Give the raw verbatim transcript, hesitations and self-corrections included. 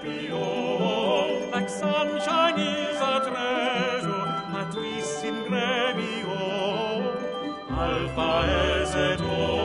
pure, like sunshine is a treasure, at least in gremio, alpha es et omega.